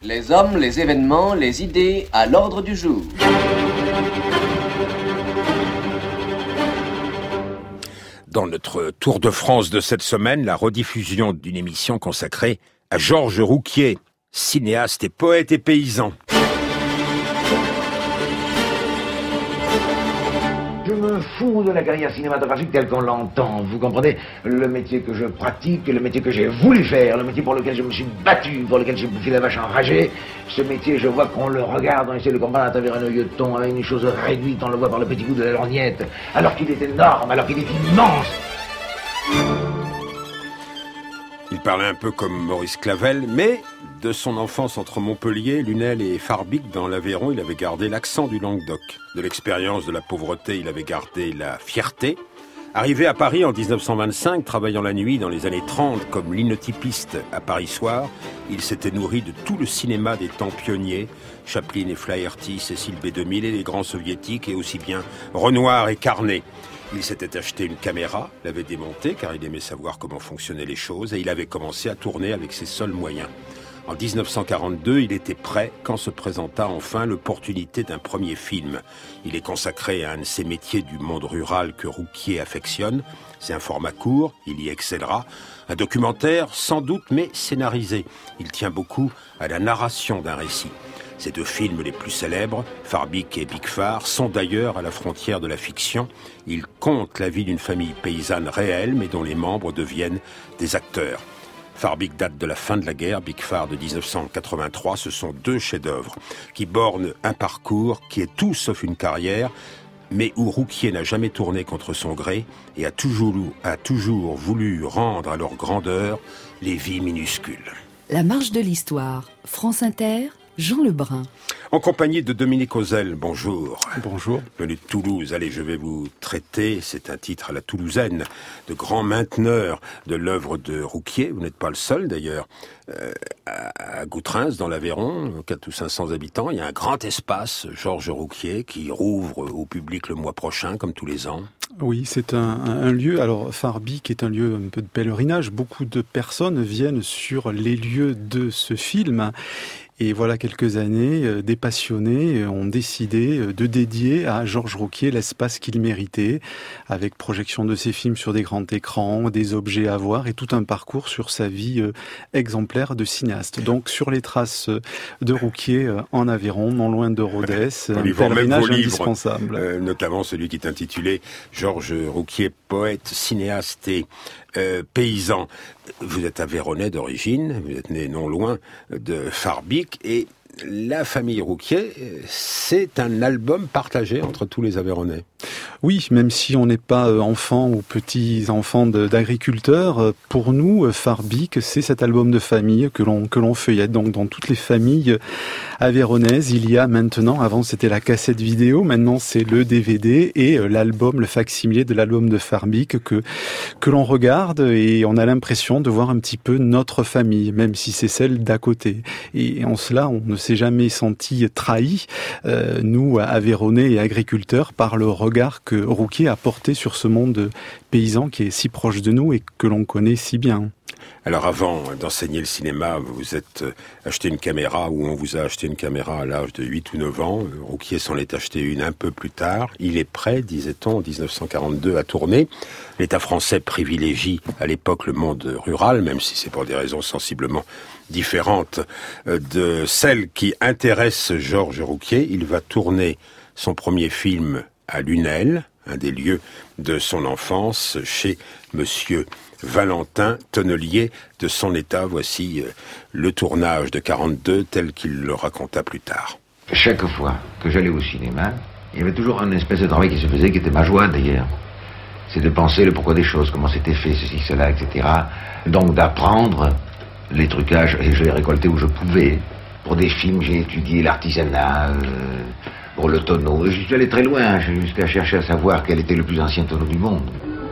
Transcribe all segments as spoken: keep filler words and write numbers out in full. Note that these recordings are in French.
Les hommes, les événements, les idées à l'ordre du jour. Dans notre Tour de France de cette semaine, la rediffusion d'une émission consacrée à Georges Rouquier, cinéaste et poète et paysan. Je me fous de la carrière cinématographique telle qu'on l'entend, vous comprenez? Le métier que je pratique, le métier que j'ai voulu faire, le métier pour lequel je me suis battu, pour lequel j'ai bouffé la vache enragée, ce métier, je vois qu'on le regarde, on essaie de comprendre à travers un œil de thon, avec une chose réduite, on le voit par le petit bout de la lorgnette, alors qu'il est énorme, alors qu'il est immense. Il parlait un peu comme Maurice Clavel, mais de son enfance entre Montpellier, Lunel et Farbic dans l'Aveyron, il avait gardé l'accent du Languedoc. De l'expérience de la pauvreté, il avait gardé la fierté. Arrivé à Paris en dix-neuf cent vingt-cinq, travaillant la nuit dans les années trente comme linotypiste à Paris Soir, il s'était nourri de tout le cinéma des temps pionniers, Chaplin et Flaherty, Cécile B deux mille et les grands soviétiques, et aussi bien Renoir et Carnet. Il s'était acheté une caméra, l'avait démontée car il aimait savoir comment fonctionnaient les choses et il avait commencé à tourner avec ses seuls moyens. En dix-neuf cent quarante-deux, il était prêt quand se présenta enfin l'opportunité d'un premier film. Il est consacré à un de ces métiers du monde rural que Rouquier affectionne. C'est un format court, il y excellera. Un documentaire, sans doute, mais scénarisé. Il tient beaucoup à la narration d'un récit. Ces deux films les plus célèbres, Farbic et Big Far, sont d'ailleurs à la frontière de la fiction. Ils content la vie d'une famille paysanne réelle, mais dont les membres deviennent des acteurs. Farbic date de la fin de la guerre, Big Far de dix-neuf cent quatre-vingt-trois. Ce sont deux chefs-d'œuvre qui bornent un parcours qui est tout sauf une carrière, mais où Rouquier n'a jamais tourné contre son gré et a toujours, a toujours voulu rendre à leur grandeur les vies minuscules. La marche de l'histoire, France Inter, Jean Lebrun. En compagnie de Dominique Ozel, bonjour. Bonjour. Venu de Toulouse, allez, je vais vous traiter, c'est un titre à la toulousaine, de grand mainteneur de l'œuvre de Rouquier. Vous n'êtes pas le seul d'ailleurs. Euh, à Goutrins, dans l'Aveyron, quatre ou cinq cents habitants, il y a un grand espace, Georges Rouquier, qui rouvre au public le mois prochain, comme tous les ans. Oui, c'est un, un lieu, alors Farbic est un lieu un peu de pèlerinage. Beaucoup de personnes viennent sur les lieux de ce film. Et voilà quelques années, des passionnés ont décidé de dédier à Georges Rouquier l'espace qu'il méritait, avec projection de ses films sur des grands écrans, des objets à voir et tout un parcours sur sa vie exemplaire de cinéaste. Donc sur les traces de Rouquier en Aveyron, non loin de Rodez, un pèlerinage indispensable. Euh, notamment celui qui est intitulé Georges Rouquier, poète, cinéaste et euh, paysan. Vous êtes aveyronnais d'origine, vous êtes né non loin de Farbic, et la famille Rouquier, c'est un album partagé entre tous les Aveyronnais. Oui, même si on n'est pas enfant ou petits-enfants d'agriculteurs, pour nous, Farbic, c'est cet album de famille que l'on que l'on feuillette. Donc dans toutes les familles aveyronnaises, il y a maintenant, avant c'était la cassette vidéo, maintenant c'est le D V D et l'album, le facsimilé de l'album de Farbic que que l'on regarde et on a l'impression de voir un petit peu notre famille, même si c'est celle d'à côté. Et en cela, on ne s'est jamais senti trahi, euh, nous, Aveyronnais et agriculteurs, par le regard que Rouquier a porté sur ce monde paysan qui est si proche de nous et que l'on connaît si bien. Alors avant d'enseigner le cinéma, vous vous êtes acheté une caméra, ou on vous a acheté une caméra à l'âge de huit ou neuf ans. Rouquier s'en est acheté une un peu plus tard. Il est prêt, disait-on, en dix-neuf cent quarante-deux à tourner. L'État français privilégie à l'époque le monde rural, même si c'est pour des raisons sensiblement différentes de celles qui intéressent Georges Rouquier. Il va tourner son premier film à Lunel, un des lieux de son enfance, chez Monsieur Valentin, tonnelier de son état. Voici le tournage de quarante-deux tel qu'il le raconta plus tard. Chaque fois que j'allais au cinéma, il y avait toujours un espèce de travail qui se faisait, qui était ma joie d'ailleurs. C'est de penser le pourquoi des choses, comment c'était fait, ceci, cela, et cetera. Donc d'apprendre les trucages, et je les récoltais où je pouvais. Pour des films, j'ai étudié l'artisanat, euh, pour le tonneau. Je suis allé très loin, jusqu'à chercher à savoir quel était le plus ancien tonneau du monde.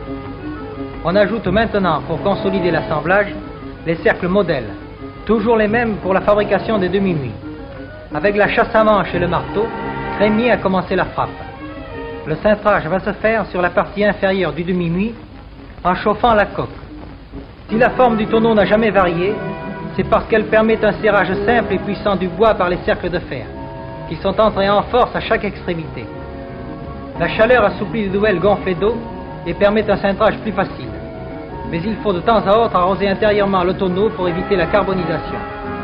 On ajoute maintenant, pour consolider l'assemblage, les cercles modèles, toujours les mêmes pour la fabrication des demi-muits. Avec la chasse à manche et le marteau, Crémier a commencé la frappe. Le cintrage va se faire sur la partie inférieure du demi-muit en chauffant la coque. Si la forme du tonneau n'a jamais varié, c'est parce qu'elle permet un serrage simple et puissant du bois par les cercles de fer, qui sont entrés en force à chaque extrémité. La chaleur assouplit les douelles gonflées d'eau et permet un cintrage plus facile. Mais il faut de temps à autre arroser intérieurement le tonneau pour éviter la carbonisation.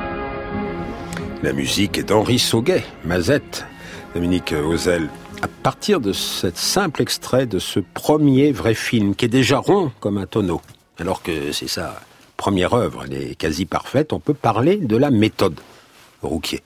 La musique est d'Henri Sauguet, Mazette, Dominique Ozell. À partir de ce simple extrait de ce premier vrai film, qui est déjà rond comme un tonneau, alors que c'est sa première œuvre, elle est quasi parfaite, on peut parler de la méthode Rouquier.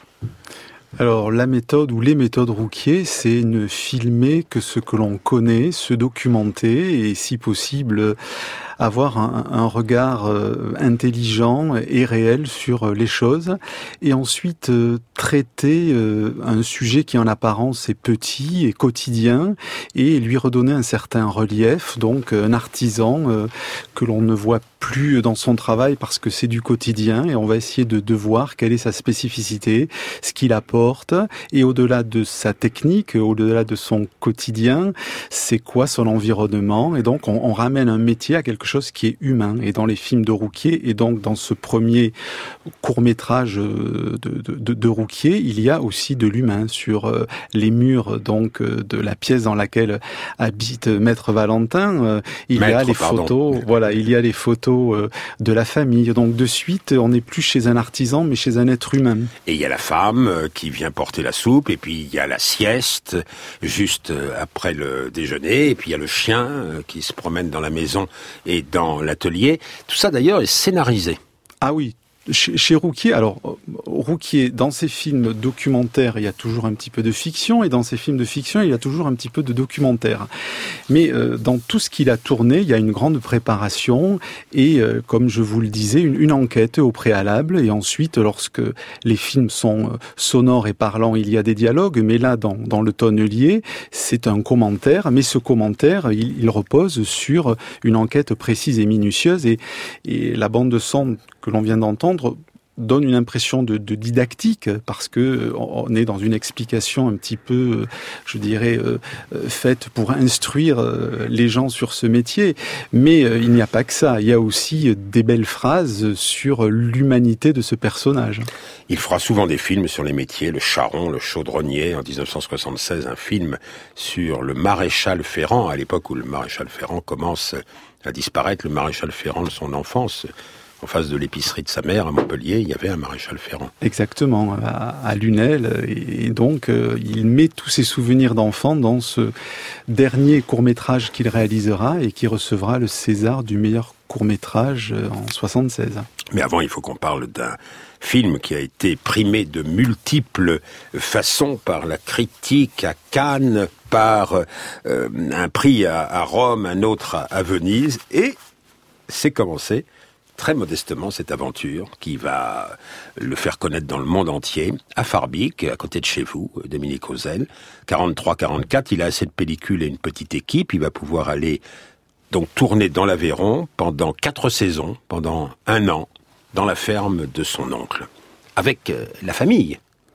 Alors la méthode ou les méthodes Rouquier, c'est ne filmer que ce que l'on connaît, se documenter et si possible avoir un, un regard euh, intelligent et réel sur euh, les choses et ensuite euh, traiter euh, un sujet qui en apparence est petit et quotidien et lui redonner un certain relief, donc un artisan euh, que l'on ne voit plus dans son travail parce que c'est du quotidien et on va essayer de, de voir quelle est sa spécificité, ce qu'il apporte et au-delà de sa technique, au-delà de son quotidien, c'est quoi son environnement et donc on, on ramène un métier à quelque chose qui est humain. Et dans les films de Rouquier et donc dans ce premier court-métrage de, de, de, de Rouquier, il y a aussi de l'humain sur les murs donc de la pièce dans laquelle habite Maître Valentin. Il Maître, y a les pardon. photos, voilà, il y a les photos de la famille. Donc de suite, on n'est plus chez un artisan, mais chez un être humain. Et il y a la femme qui vient porter la soupe, et puis il y a la sieste juste après le déjeuner, et puis il y a le chien qui se promène dans la maison et dans l'atelier. Tout ça d'ailleurs est scénarisé. Ah oui. Chez, chez Rouquier, alors Rouquier, dans ses films documentaires, il y a toujours un petit peu de fiction, et dans ses films de fiction, il y a toujours un petit peu de documentaire. Mais euh, dans tout ce qu'il a tourné, il y a une grande préparation, et euh, comme je vous le disais, une, une enquête au préalable, et ensuite, lorsque les films sont sonores et parlants, il y a des dialogues, mais là, dans, dans Le Tonnelier, c'est un commentaire, mais ce commentaire, il, il repose sur une enquête précise et minutieuse, et, et la bande de son que l'on vient d'entendre donne une impression de, de didactique parce que on est dans une explication un petit peu, je dirais, euh, faite pour instruire euh, les gens sur ce métier. Mais euh, il n'y a pas que ça. Il y a aussi des belles phrases sur l'humanité de ce personnage. Il fera souvent des films sur les métiers, le charron, le chaudronnier. En dix-neuf cent soixante-seize, un film sur le maréchal Ferrand, à l'époque où le maréchal Ferrand commence à disparaître, le maréchal Ferrand de son enfance. En face de l'épicerie de sa mère, à Montpellier, il y avait un maréchal Ferrand. Exactement, à, à Lunel. Et donc, euh, il met tous ses souvenirs d'enfant dans ce dernier court-métrage qu'il réalisera et qui recevra le César du meilleur court-métrage en soixante-seize. Mais avant, il faut qu'on parle d'un film qui a été primé de multiples façons par la critique à Cannes, par euh, un prix à, à Rome, un autre à, à Venise. Et c'est commencé très modestement cette aventure qui va le faire connaître dans le monde entier, à Farbeek, à côté de chez vous, Dominique Ozell. quarante-trois quarante-quatre, il a assez de pellicules et une petite équipe, il va pouvoir aller donc tourner dans l'Aveyron pendant quatre saisons, pendant un an, dans la ferme de son oncle, avec euh, la famille.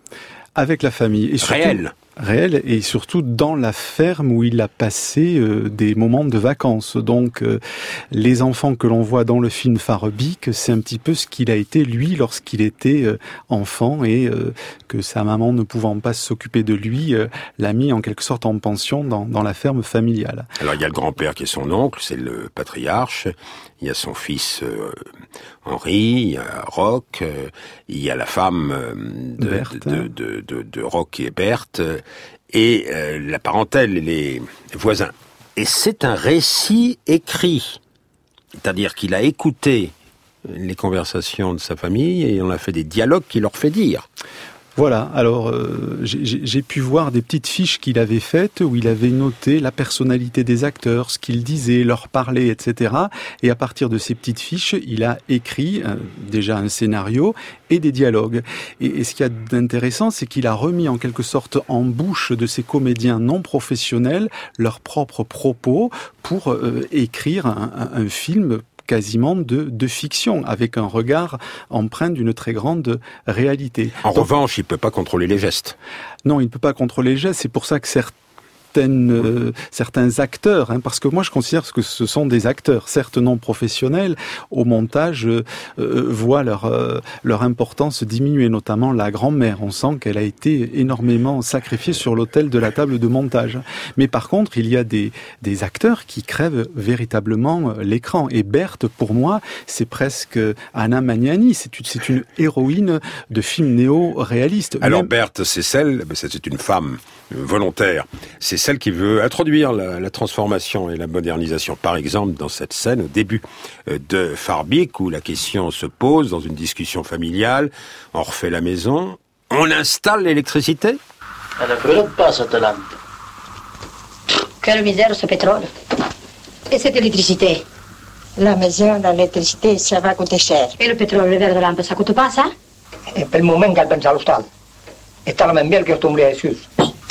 Avec la famille. Et surtout, réelle. réel et surtout dans la ferme où il a passé euh, des moments de vacances. Donc euh, les enfants que l'on voit dans le film Farbeek, c'est un petit peu ce qu'il a été lui lorsqu'il était euh, enfant et euh, que sa maman ne pouvant pas s'occuper de lui euh, l'a mis en quelque sorte en pension dans, dans la ferme familiale. Alors il y a le grand-père qui est son oncle, c'est le patriarche, il y a son fils euh, Henri, il y a Roch, euh, il y a la femme euh, de, de, de, de, de Roch et Berthe, et euh, la parentèle et les voisins. Et c'est un récit écrit, c'est-à-dire qu'il a écouté les conversations de sa famille et on a fait des dialogues qu'il leur fait dire. Voilà, alors euh, j'ai, j'ai pu voir des petites fiches qu'il avait faites où il avait noté la personnalité des acteurs, ce qu'ils disaient, leur parlaient, et cetera. Et à partir de ces petites fiches, il a écrit euh, déjà un scénario et des dialogues. Et, et ce qu'il y a d'intéressant, c'est qu'il a remis en quelque sorte en bouche de ces comédiens non professionnels leurs propres propos pour euh, écrire un, un, un film quasiment de, de fiction, avec un regard empreint d'une très grande réalité. En Donc, revanche, il ne peut pas contrôler les gestes. Non, il ne peut pas contrôler les gestes, c'est pour ça que certains certaines, euh, certains acteurs, hein, parce que moi je considère que ce sont des acteurs, certes non professionnels, au montage euh, euh, voient leur, euh, leur importance diminuer, notamment la grand-mère. On sent qu'elle a été énormément sacrifiée sur l'autel de la table de montage. Mais par contre, il y a des, des acteurs qui crèvent véritablement l'écran. Et Berthe, pour moi, c'est presque Anna Magnani, c'est une, c'est une héroïne de film néo-réaliste. Alors Même... Berthe, c'est celle, c'est une femme volontaire, c'est celle qui veut introduire la, la transformation et la modernisation. Par exemple, dans cette scène au début de Farbik, où la question se pose dans une discussion familiale, on refait la maison, on installe l'électricité. Elle ne brûle pas cette lampe. Quelle misère ce pétrole. Et cette électricité? La maison, l'électricité, ça va coûter cher. Et le pétrole, le verre de lampe, ça coûte pas ça? E per il momento che pensa allo Stato. E sta la même bien que tombe les sus.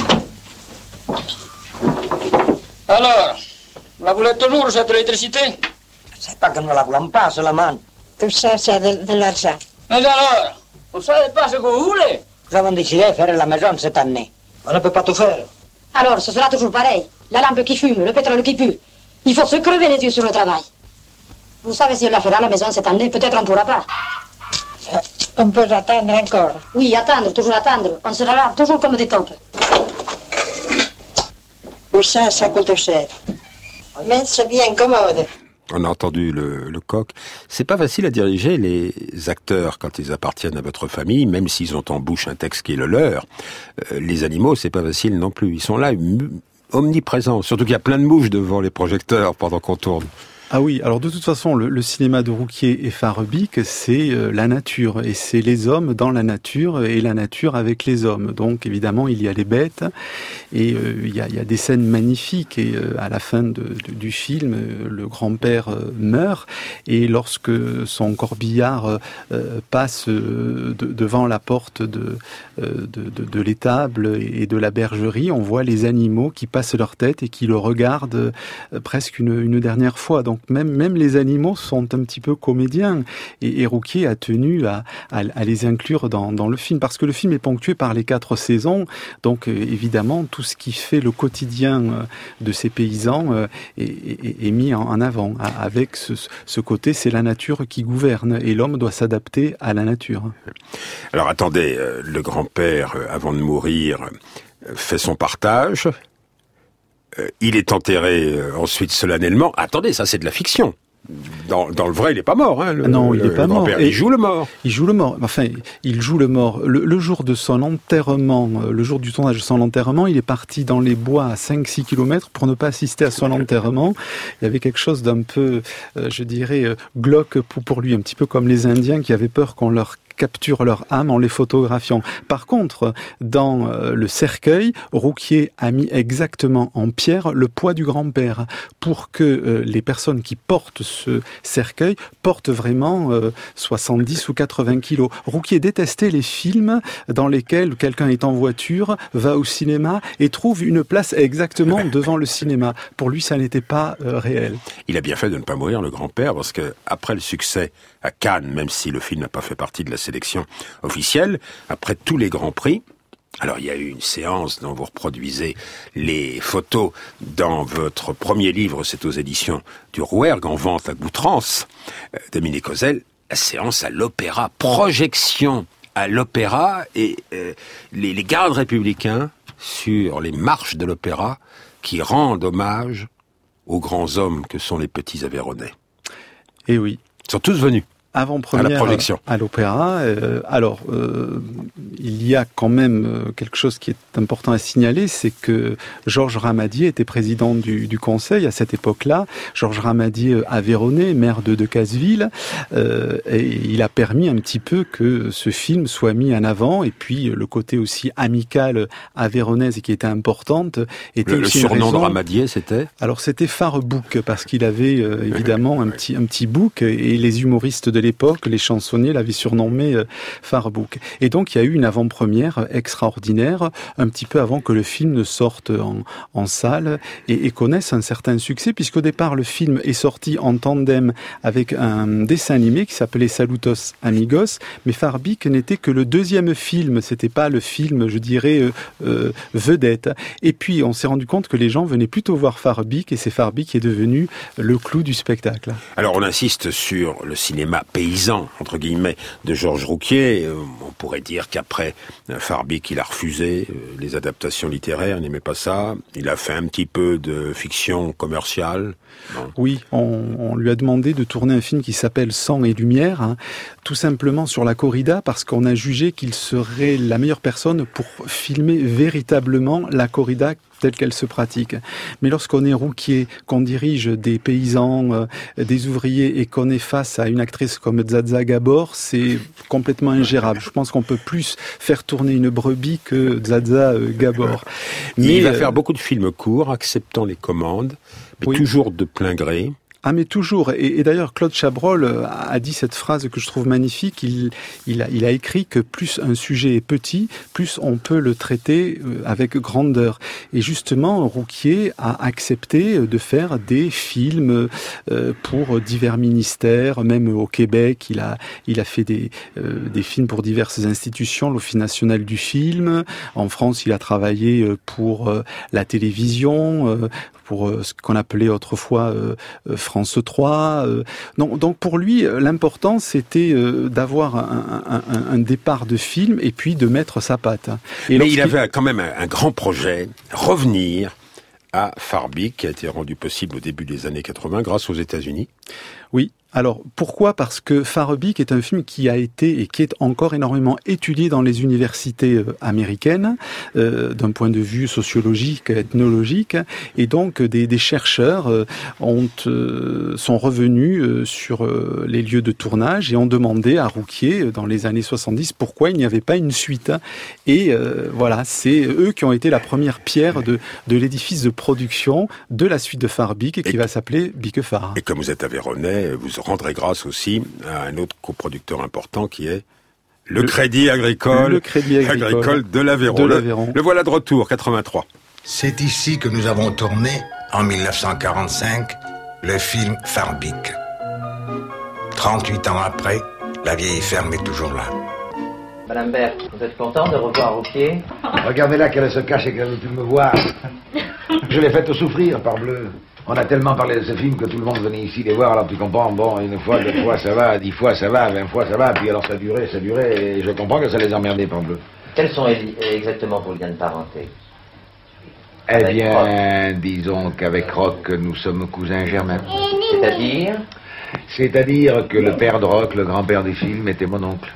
Alors, la voulez toujours cette électricité? C'est pas que nous la voulons pas seulement. Tout ça, c'est de, de l'argent. Mais alors, vous savez pas ce que vous voulez? Nous avons décidé de faire la maison cette année. On ne peut pas tout faire. Alors, ce sera toujours pareil. La lampe qui fume, le pétrole qui pue. Il faut se crever les yeux sur le travail. Vous savez, si on la fera à la maison cette année, peut-être on ne pourra pas. On peut attendre encore. Oui, attendre, toujours attendre. On sera là, toujours comme des taupes. Tout ça, ça coûte cher. Mais c'est bien commode. On a entendu le, le coq. C'est pas facile à diriger les acteurs quand ils appartiennent à votre famille, même s'ils ont en bouche un texte qui est le leur. Euh, les animaux, c'est pas facile non plus. Ils sont là, omniprésents. Surtout qu'il y a plein de mouches devant les projecteurs pendant qu'on tourne. Ah oui, alors de toute façon, le, le cinéma de Rouquier et Farbik, c'est euh, la nature, et c'est les hommes dans la nature, et la nature avec les hommes. Donc évidemment, il y a les bêtes, et euh, il, y a, il y a des scènes magnifiques, et euh, à la fin de, de, du film, euh, le grand-père euh, meurt, et lorsque son corbillard euh, passe euh, de, devant la porte de, euh, de, de, de l'étable et de la bergerie, on voit les animaux qui passent leur tête et qui le regardent euh, presque une, une dernière fois. Donc même, même les animaux sont un petit peu comédiens. Et, et Rouquier a tenu à, à, à les inclure dans, dans le film, parce que le film est ponctué par les quatre saisons. Donc euh, évidemment, tout ce qui fait le quotidien euh, de ces paysans euh, est, est, est mis en, en avant. Avec ce, ce côté, c'est la nature qui gouverne, et l'homme doit s'adapter à la nature. Alors attendez, euh, le grand-père, euh, avant de mourir, euh, fait son partage. Euh, il est enterré euh, ensuite solennellement. Attendez, ça c'est de la fiction. Dans, dans le vrai, il n'est pas mort. Hein, le, non, il n'est pas mort. Il joue le mort. Il joue le mort. Enfin, il joue le mort. Le, le jour de son enterrement, le jour du tournage de son enterrement, il est parti dans les bois à cinq six kilomètres pour ne pas assister à son enterrement. Il y avait quelque chose d'un peu, euh, je dirais, euh, glauque pour, pour lui, un petit peu comme les Indiens qui avaient peur qu'on leur capture leur âme en les photographiant. Par contre, dans euh, le cercueil, Rouquier a mis exactement en pierre le poids du grand-père pour que euh, les personnes qui portent ce cercueil portent vraiment euh, soixante-dix ou quatre-vingts kilos. Rouquier détestait les films dans lesquels quelqu'un est en voiture, va au cinéma et trouve une place exactement devant le cinéma. Pour lui, ça n'était pas euh, réel. Il a bien fait de ne pas mourir, le grand-père, parce que après le succès à Cannes, même si le film n'a pas fait partie de la sélection officielle, après tous les grands prix, alors il y a eu une séance dont vous reproduisez les photos dans votre premier livre, c'est aux éditions du Rouergue, en vente à Goutrance, euh, Dominique Ozel, la séance à l'Opéra, projection à l'Opéra, et euh, les, les gardes républicains sur les marches de l'Opéra qui rendent hommage aux grands hommes que sont les petits Aveyronais. Et oui. Ils sont tous venus. Avant-première à la projection. À l'Opéra. Euh, alors, euh, il y a quand même quelque chose qui est important à signaler, c'est que Georges Ramadier était président du, du Conseil à cette époque-là. Georges Ramadier aveyronnais, maire de Decazeville, euh, et il a permis un petit peu que ce film soit mis en avant, et puis le côté aussi amical aveyronnaise qui était importante était le, aussi le surnom une raison. de Ramadier, c'était Alors c'était Farbouc, parce qu'il avait euh, évidemment un petit un petit bouc, et les humoristes de l'époque, les chansonniers l'avaient surnommé euh, Farbouk. Et donc il y a eu une avant-première extraordinaire, un petit peu avant que le film ne sorte en, en salle et, et connaisse un certain succès, puisqu'au départ le film est sorti en tandem avec un dessin animé qui s'appelait Salutos Amigos, mais Farbic n'était que le deuxième film, c'était pas le film, je dirais, euh, euh, vedette. Et puis on s'est rendu compte que les gens venaient plutôt voir Farbic, et c'est Farbic qui est devenu le clou du spectacle. Alors on insiste sur le cinéma paysan, entre guillemets, de Georges Rouquier. On pourrait dire qu'après Farbic, il a refusé les adaptations littéraires, il n'aimait pas ça. Il a fait un petit peu de fiction commerciale. Non. Oui, on, on lui a demandé de tourner un film qui s'appelle Sang et Lumière, hein, tout simplement sur la corrida, parce qu'on a jugé qu'il serait la meilleure personne pour filmer véritablement la corrida telle qu'elle se pratique. Mais lorsqu'on est Rouquier, qu'on dirige des paysans, euh, des ouvriers, et qu'on est face à une actrice comme Zaza Gabor, c'est complètement ingérable. Je pense qu'on peut plus faire tourner une brebis que Zaza euh, Gabor. Mais il va euh, faire beaucoup de films courts, acceptant les commandes, mais oui. toujours de plein gré. Ah mais toujours, et, et d'ailleurs Claude Chabrol a dit cette phrase que je trouve magnifique, il, il, a, il a écrit que plus un sujet est petit, plus on peut le traiter avec grandeur. Et justement, Rouquier a accepté de faire des films pour divers ministères, même au Québec, il a, il a fait des, des films pour diverses institutions, l'Office national du film, en France il a travaillé pour la télévision, pour ce qu'on appelait autrefois France trois. Donc, donc pour lui, l'important c'était d'avoir un, un, un départ de film et puis de mettre sa patte. Et mais il avait quand même un, un grand projet, revenir à Farbic, qui a été rendu possible au début des années quatre-vingts grâce aux États-Unis. Oui. Alors, pourquoi ? Parce que Farbic est un film qui a été et qui est encore énormément étudié dans les universités euh, américaines, euh, d'un point de vue sociologique, ethnologique, et donc des, des chercheurs euh, ont, euh, sont revenus euh, sur euh, les lieux de tournage et ont demandé à Rouquier, euh, dans les années soixante-dix, pourquoi il n'y avait pas une suite. Et euh, voilà, c'est eux qui ont été la première pierre de, de l'édifice de production de la suite de Farbic, et qui et va s'appeler Biquefar. Et comme vous êtes aveyronais, vous rendrez grâce aussi à un autre coproducteur important qui est le, le Crédit Agricole, le Crédit Agricole, agricole de l'Aveyron. De l'Aveyron. Le, le voilà de retour, quatre-vingt-trois. C'est ici que nous avons tourné, en mille neuf cent quarante-cinq, le film Farbic. trente-huit ans après, la vieille ferme est toujours là. Madame Berthe, vous êtes content de revoir Rouquier ? Regardez là qu'elle se cache et qu'elle veut plus me voir. Je l'ai fait souffrir, parbleu. On a tellement parlé de ce film que tout le monde venait ici les voir, alors tu comprends, bon, une fois, deux fois ça va, dix fois ça va, vingt fois ça va, puis alors ça durait, ça durait, et je comprends que ça les emmerdait, parbleu. Quels sont exactement vos liens de parenté ? Eh bien, disons qu'avec Roch, nous sommes cousins germains. C'est-à-dire ? C'est-à-dire que le père de Roch, le grand-père du film, était mon oncle.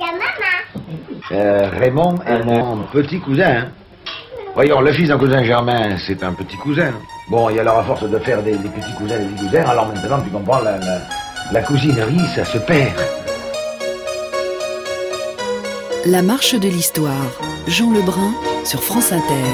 Euh, Raymond est mon petit cousin, hein. Voyons, le fils d'un cousin germain, c'est un petit cousin. Bon, et alors à force de faire des, des petits cousins, des petits cousins, alors maintenant, tu comprends, la, la, la cousinerie, ça se perd. La marche de l'histoire. Jean Lebrun sur France Inter.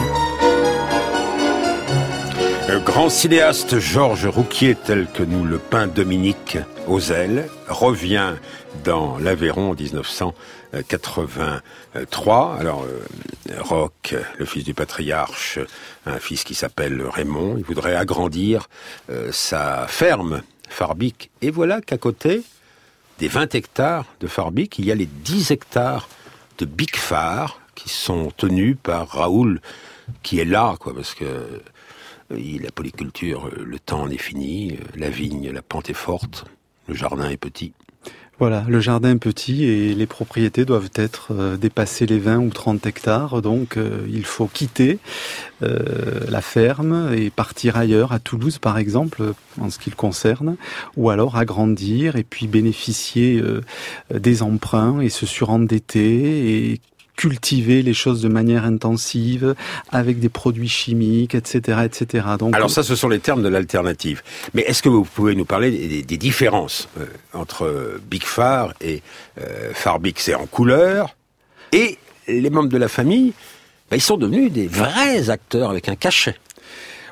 Le grand cinéaste Georges Rouquier, tel que nous le peint Dominique Ozell, revient dans l'Aveyron en dix-neuf cent quatre-vingt-trois. Alors, euh, Roch, le fils du patriarche, un fils qui s'appelle Raymond, il voudrait agrandir euh, sa ferme, Farbic. Et voilà qu'à côté des vingt hectares de Farbic, il y a les dix hectares de Biquefar qui sont tenus par Raoul, qui est là, quoi, parce que euh, la polyculture, le temps en est fini, la vigne, la pente est forte, le jardin est petit. Voilà, le jardin petit et les propriétés doivent être euh, dépasser les vingt ou trente hectares, donc euh, il faut quitter euh, la ferme et partir ailleurs, à Toulouse par exemple, en ce qui le concerne, ou alors agrandir et puis bénéficier euh, des emprunts et se surendetter et cultiver les choses de manière intensive, avec des produits chimiques, et cetera, et cetera. Donc, alors ça, ce sont les termes de l'alternative. Mais est-ce que vous pouvez nous parler des, des différences euh, entre Biquefar et euh, Farbic? C'est en couleur, et les membres de la famille, ben, ils sont devenus des vrais acteurs avec un cachet.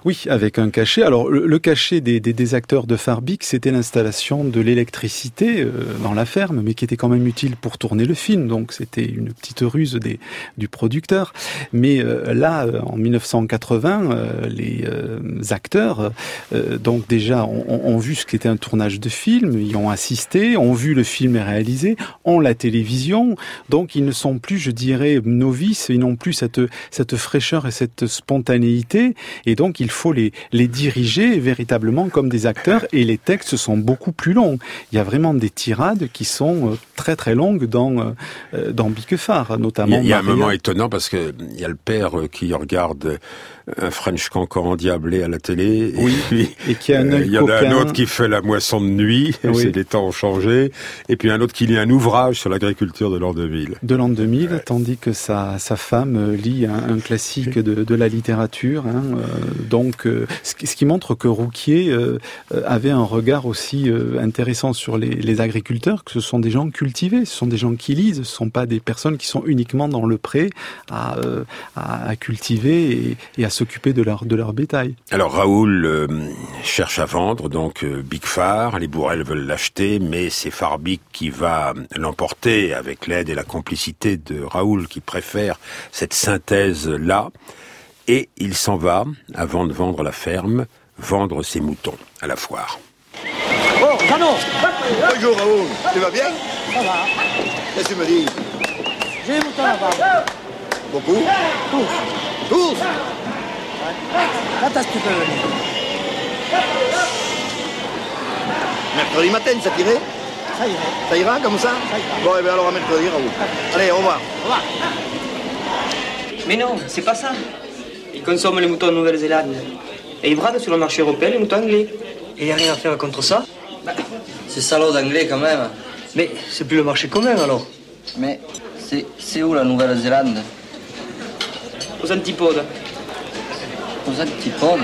Oui, avec un cachet. Alors le, le cachet des, des, des acteurs de Farbic, c'était l'installation de l'électricité euh, dans la ferme, mais qui était quand même utile pour tourner le film. Donc c'était une petite ruse des, du producteur. Mais euh, là, en mille neuf cent quatre-vingts, euh, les euh, acteurs, euh, donc déjà, ont, ont vu ce qu'était un tournage de film, y ont assisté, ont vu le film réalisé, ont la télévision. Donc ils ne sont plus, je dirais, novices. Ils n'ont plus cette cette fraîcheur et cette spontanéité. Et donc il faut les, les diriger véritablement comme des acteurs, et les textes sont beaucoup plus longs. Il y a vraiment des tirades qui sont très très longues dans, dans Biquefard, notamment. Il y a, il y a un Maria. moment étonnant parce que il y a le père qui regarde un French Cancan endiablé à la télé. Oui, et puis, et qui a un œil il y en a coquin. un autre qui fait la moisson de nuit, Oui. c'est les temps ont changé, et puis un autre qui lit un ouvrage sur l'agriculture de l'an deux mille. De l'an deux mille, Ouais. tandis que sa, sa femme lit un, un classique de, de la littérature. Hein, euh, donc, euh, ce, qui, ce qui montre que Rouquier euh, avait un regard aussi euh, intéressant sur les, les agriculteurs, que ce sont des gens cultivés, ce sont des gens qui lisent, ce ne sont pas des personnes qui sont uniquement dans le pré à, euh, à, à cultiver et, et à s'occuper de leur, de leur bétail. Alors Raoul euh, cherche à vendre, donc euh, Biquefard, les Bourrel veulent l'acheter, mais c'est Farbic qui va l'emporter avec l'aide et la complicité de Raoul qui préfère cette synthèse-là, et il s'en va, avant de vendre la ferme, vendre ses moutons à la foire. Oh, Jeannot! Bonjour Raoul, tu vas bien? Ça va. Qu'est-ce que tu me dis? J'ai les moutons là-bas. Beaucoup? Tous. Tous? Quand est-ce que tu peux venir? Mercredi matin, ça t'irait? Ça irait. Ça ira comme ça? Ça ira. Bon, et bien alors à mercredi, Raoul. Allez, au revoir. Au revoir. Mais non, c'est pas ça. Ils consomment les moutons de Nouvelle-Zélande. Et ils bradent sur le marché européen les moutons anglais. Et il n'y a rien à faire contre ça. Bah, c'est salaud d'anglais quand même. Mais c'est plus le marché commun alors. Mais c'est, c'est où la Nouvelle-Zélande? Aux antipodes. Aux antipodes?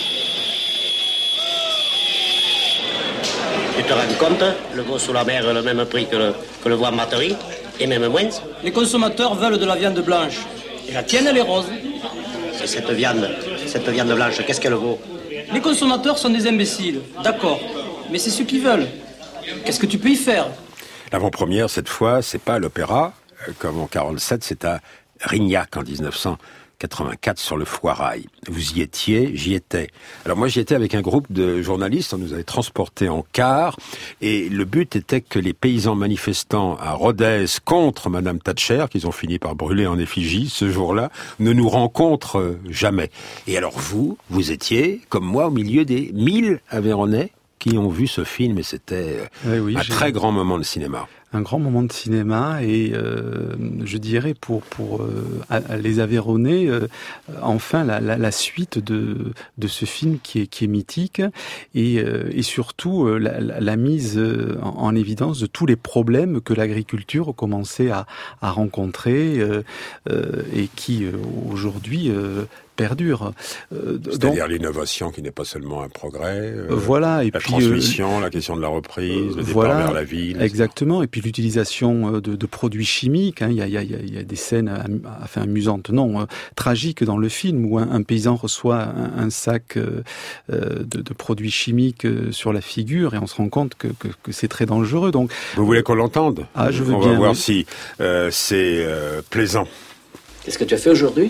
Tu te rends compte? Le veau sous la mer a le même prix que le, que le veau en batterie, et même moins. Les consommateurs veulent de la viande blanche. Et la tienne, elle est rose. C'est cette viande, cette viande blanche, qu'est-ce qu'elle vaut? Les consommateurs sont des imbéciles, d'accord. Mais c'est ce qu'ils veulent. Qu'est-ce que tu peux y faire? L'avant-première, cette fois, c'est pas à l'Opéra, euh, comme en quarante-sept, c'est à Rignac en dix-neuf cent quatre-vingt-quatre sur le Foirail. Vous y étiez, j'y étais. Alors moi j'y étais avec un groupe de journalistes, on nous avait transportés en car, et le but était que les paysans manifestants à Rodez contre Madame Thatcher, qu'ils ont fini par brûler en effigie ce jour-là, ne nous rencontrent jamais. Et alors vous, vous étiez, comme moi, au milieu des mille Aveyronnais qui ont vu ce film, et c'était Oui, oui, un j'ai- très grand moment de cinéma. Un grand moment de cinéma, et euh, je dirais pour pour euh, à- les Aveyronnais, euh, enfin la, la, la suite de de ce film qui est qui est mythique, et euh, et surtout euh, la, la, la mise euh, en, en évidence de tous les problèmes que l'agriculture commençait à à rencontrer euh, euh, et qui euh, aujourd'hui euh, perdure. Euh, C'est-à-dire l'innovation qui n'est pas seulement un progrès, euh, voilà, et la puis, transmission, euh, la question de la reprise, le voilà, départ vers la ville. exactement, et puis l'utilisation de, de produits chimiques. Hein. Il y a, il y a, il y a des scènes, am- enfin amusantes, non, euh, tragiques dans le film où un, un paysan reçoit un, un sac euh, euh, de, de produits chimiques euh, sur la figure, et on se rend compte que, que, que c'est très dangereux. Donc, vous voulez qu'on l'entende? Ah, je veux On bien. va voir oui. si euh, c'est euh, plaisant. Qu'est-ce que tu as fait aujourd'hui?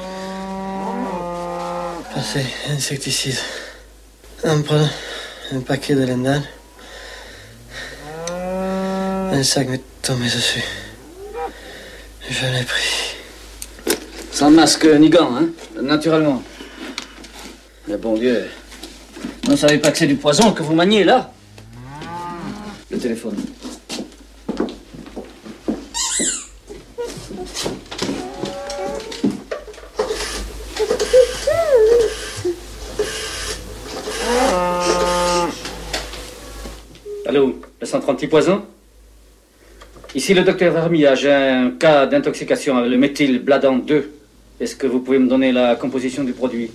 Passer insecticide. Un peu, un paquet de lindane. Un sac m'est tombé dessus. Je l'ai pris. Sans masque ni gants, hein? Naturellement. Mais bon Dieu. Vous ne savez pas que c'est du poison que vous maniez là? Le téléphone. Allô, le centre antipoison? Ici le docteur Vermilla, j'ai un cas d'intoxication avec le méthylbladant deux. Est-ce que vous pouvez me donner la composition du produit?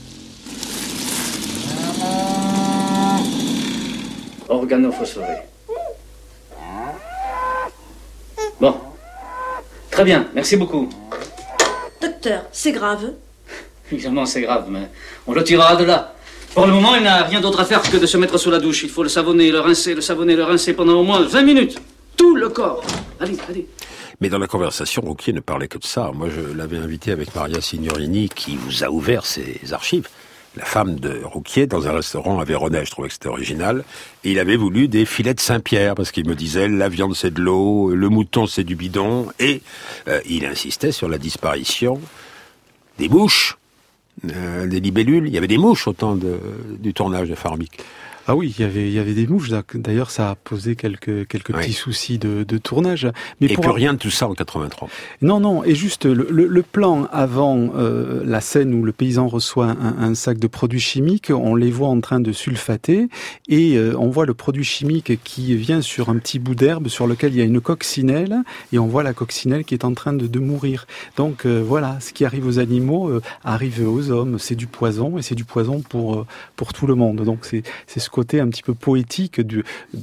Organophosphoré. Bon. Très bien, merci beaucoup. Docteur, c'est grave. Évidemment, c'est grave, mais on le tirera de là. Pour le moment, il n'a rien d'autre à faire que de se mettre sous la douche. Il faut le savonner, le rincer, le savonner, le rincer pendant au moins vingt minutes. Tout le corps. Allez, allez. Mais dans la conversation, Rouquier ne parlait que de ça. Moi, je l'avais invité avec Maria Signorini, qui vous a ouvert ses archives. La femme de Rouquier, dans un restaurant à Véronèse, je trouvais que c'était original. Et il avait voulu des filets de Saint-Pierre, parce qu'il me disait, la viande c'est de l'eau, le mouton c'est du bidon. Et euh, il insistait sur la disparition des mouches, euh, des libellules. Il y avait des mouches au temps de, du tournage de Farbic. Ah oui, il y avait, il y avait des mouches. D'ailleurs, ça a posé quelques, quelques oui. petits soucis de, de tournage. Mais et pour... plus rien de tout ça en quatre-vingt-trois. Non, non. Et juste le, le, le plan avant euh, la scène où le paysan reçoit un, un sac de produits chimiques, on les voit en train de sulfater et euh, on voit le produit chimique qui vient sur un petit bout d'herbe sur lequel il y a une coccinelle et on voit la coccinelle qui est en train de, de mourir. Donc euh, voilà, ce qui arrive aux animaux euh, arrive aux hommes. C'est du poison et c'est du poison pour pour tout le monde. Donc c'est c'est ce côté un petit peu poétique du,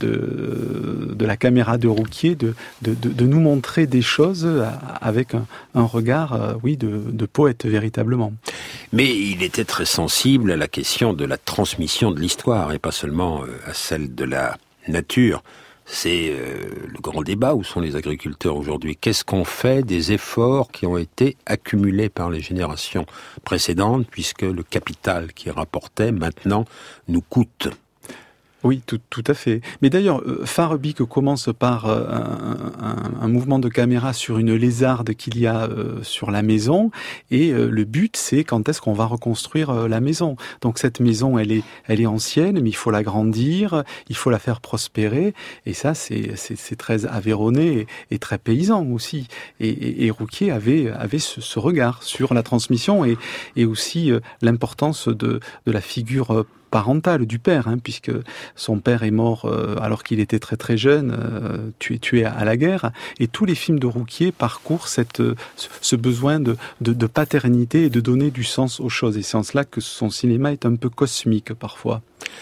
de, de la caméra de Rouquier, de, de, de, de nous montrer des choses avec un, un regard, oui, de, de poète véritablement. Mais il était très sensible à la question de la transmission de l'histoire et pas seulement à celle de la nature. C'est euh, le grand débat. Où sont les agriculteurs aujourd'hui? Qu'est-ce qu'on fait des efforts qui ont été accumulés par les générations précédentes, puisque le capital qui rapportait maintenant nous coûte? Oui, tout, tout à fait. Mais d'ailleurs, Farbic commence par un, un, un mouvement de caméra sur une lézarde qu'il y a euh, sur la maison, et euh, le but, c'est quand est-ce qu'on va reconstruire euh, la maison. Donc cette maison, elle est, elle est ancienne, mais il faut l'agrandir, il faut la faire prospérer, et ça, c'est, c'est, c'est très aveyronais et, et très paysan aussi. Et, et, et Rouquier avait, avait ce, ce regard sur la transmission et, et aussi euh, l'importance de, de la figure euh, parentale du père, hein, puisque son père est mort euh, alors qu'il était très très jeune, euh, tué, tué à la guerre, et tous les films de Rouquier parcourent cette, ce besoin de, de, de paternité et de donner du sens aux choses, et c'est en cela que son cinéma est un peu cosmique parfois.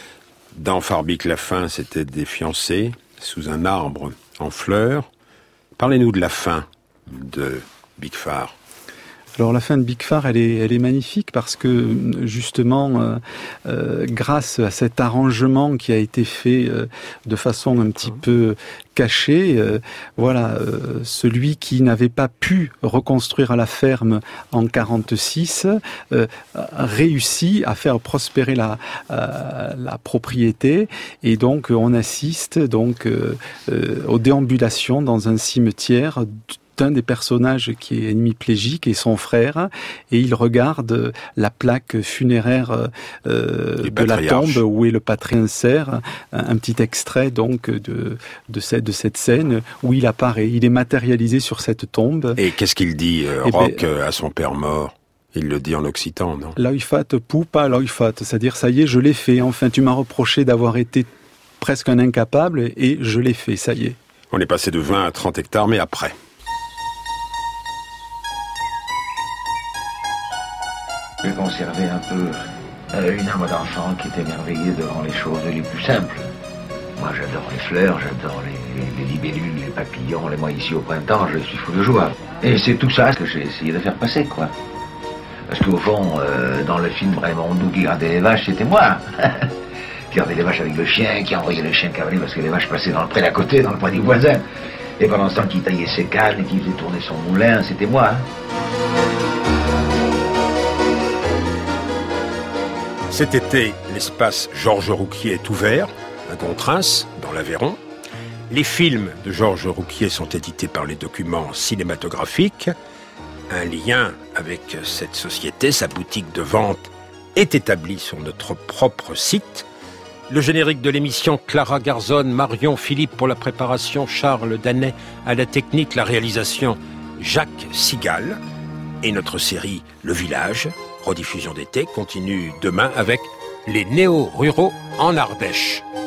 Dans Farbic, la fin, c'était des fiancés sous un arbre en fleurs. Parlez-nous de la fin de Big Far. Alors la fin de Big Far, elle est, elle est magnifique parce que justement, euh, euh, grâce à cet arrangement qui a été fait euh, de façon un petit peu cachée, euh, voilà, euh, celui qui n'avait pas pu reconstruire la ferme en quarante-six euh, réussit à faire prospérer la, euh, la propriété, et donc on assiste donc euh, euh, aux déambulations dans un cimetière d'un des personnages qui est hémiplégique et son frère, et il regarde la plaque funéraire euh, de la tombe où est le patriarche, un petit extrait donc de, de, cette, de cette scène où il apparaît, il est matérialisé sur cette tombe. Et qu'est-ce qu'il dit, euh, Roch, ben, à son père mort? Il le dit en occitan, non? Loifat poupa loifat, c'est-à-dire ça y est, je l'ai fait, enfin tu m'as reproché d'avoir été presque un incapable et je l'ai fait, ça y est. On est passé de vingt à trente hectares, mais après. Je conservais un peu euh, une âme d'enfant qui était émerveillée devant les choses les plus simples. Moi, j'adore les fleurs, j'adore les, les, les libellules, les papillons. Les mois ici au printemps, je suis fou de joie. Et c'est tout ça que j'ai essayé de faire passer, quoi. Parce qu'au fond, euh, dans le film Raymond Doux qui gardait les vaches, c'était moi. Qui gardait les vaches avec le chien, qui envoyait le chien cavaler parce que les vaches passaient dans le pré d'à côté, dans le pré du voisin. Et pendant ce temps, qui taillait ses cannes et qui faisait tourner son moulin, c'était moi. Hein. Cet été, l'espace Georges Rouquier est ouvert, à Gontras, dans l'Aveyron. Les films de Georges Rouquier sont édités par les Documents cinématographiques. Un lien avec cette société, sa boutique de vente, est établi sur notre propre site. Le générique de l'émission, Clara Garzon, Marion Philippe pour la préparation, Charles Danet à la technique, la réalisation, Jacques Sigal. Et notre série Le Village, rediffusion d'été, continue demain avec les néo-ruraux en Ardèche.